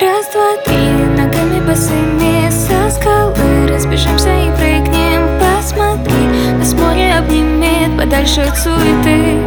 Раз, два, три, ногами босыми со скалы разбежимся и прыгнем. Посмотри, нас море обнимет подальше от суеты.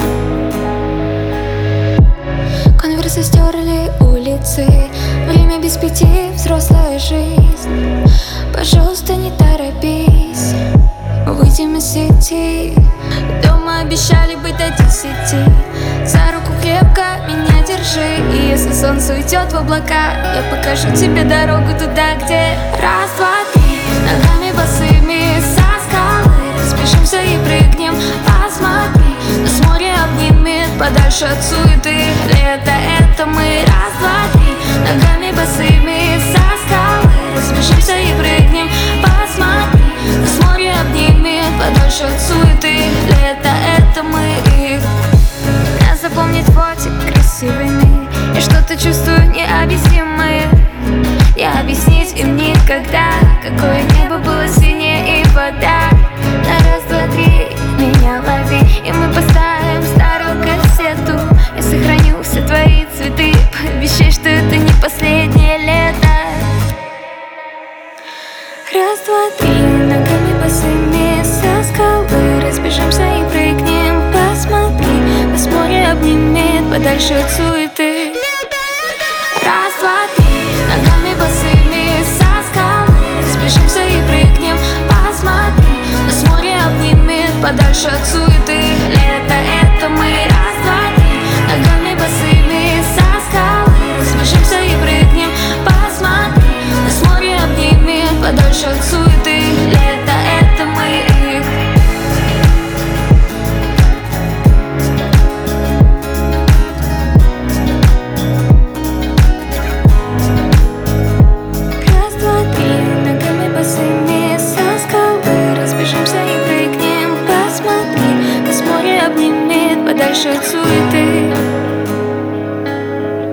Конверсы стерли улицы, время без пяти, взрослая жизнь. Пожалуйста, не торопись, выйдем из сети. Дома обещали быть до 10. За руку крепко меня держи, и если солнце уйдет в облака, я покажу тебе дорогу туда, где раз, два, три, ногами босыми со скалы разбежимся и прыгнем. Посмотри, нас море обнимет подальше от суеты. Лето — это мы. Раз, два, три, ногами босыми со скалы разбежимся и прыгнем. Посмотри, нас море обнимет подальше от суеты. Лето — это мы. Нас запомнит фотик красивыми, и что-то чувствую необъяснимое. Я объяснить им никогда, какое небо было синее и вода. На раз, два, три, меня лови, и мы поставим старую кассету. Я сохраню все твои цветы, пообещай, что это не последнее лето. Раз, два, три, ногами босыми со скалы разбежимся и прыгнем. Посмотри, нас море обнимет подальше от суеты. Раз, два, три, ногами босыми со скалы разбежимся и прыгнем. Посмотри, нас море обнимет подальше от суеты. Лето — это мы. Раз, два, три, ногами босыми со скалы разбежимся и прыгнем. Посмотри, нас море обнимет подальше от суеты. Лето — это мы. Раз, два, три, ногами босыми со скалы разбежимся и прыгнем. Посмотри, нас море обнимет подальше от суеты.